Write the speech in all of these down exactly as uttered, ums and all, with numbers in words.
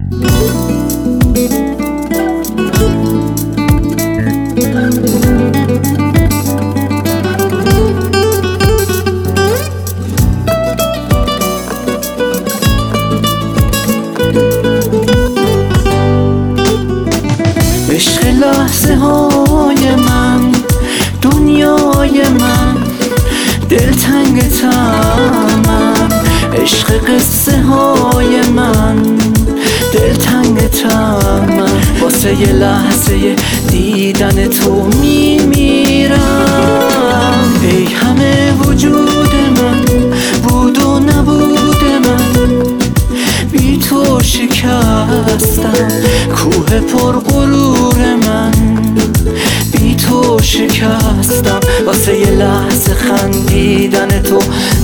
عشق لحظه های من، دنیای من، دلتنگ تمم. عشق قصه های من، دلتنگ تمم. واسه یه لحظه دیدن تو میمیرم. ای همه وجود من، بود و نبود من، بی تو شکستم کوه پر غرور من، بی تو شکستم. واسه یه لحظه خندیدن تو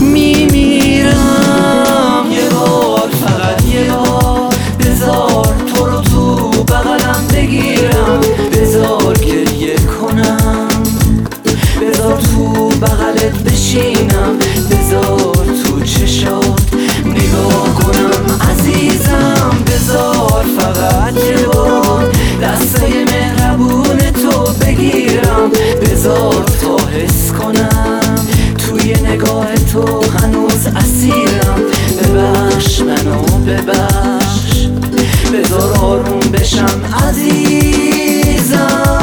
میمیرم. یه بار، فقط یه بار بذار تو رو تو بغلم بگیرم، بذار گریه کنم، بذار تو بغلت بشینم، بذار تو چشات نگاه کنم عزیزم. بذار فقط یه بار دسته مهربون تو بگیرم، بذار تا حس کنم توی نگاه تو هنوز اسیرم. ببخش منو ببخش، بذار آروم بشم عزیزم.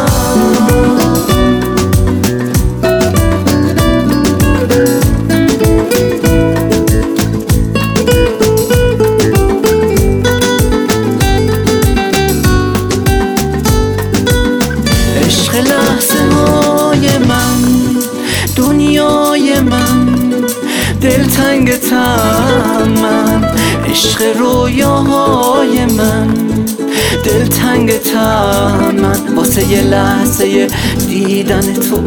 لحظه های من، دنیای من، دلتنگ تمم. عشق رویاهای من، دلتنگ تمم. واسه یه لحظه دیدن تو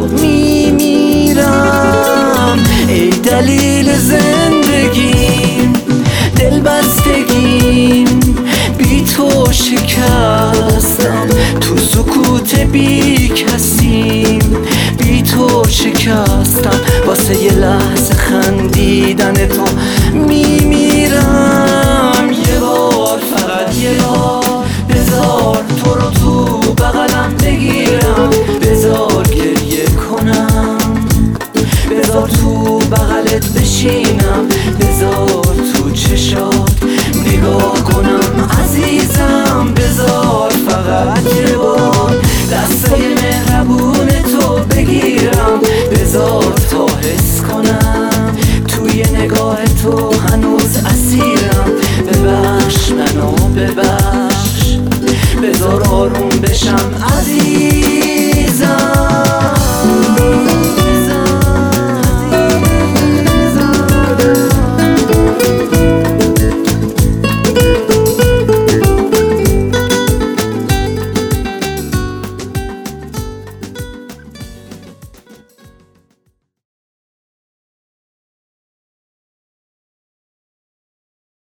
میمیرم. ای دلیل زندگیم، دل بستگیم، بی تو شکستم تو سکوت بی کسیم، بی تو شکستم. واسه یه لحظه خندیدن تو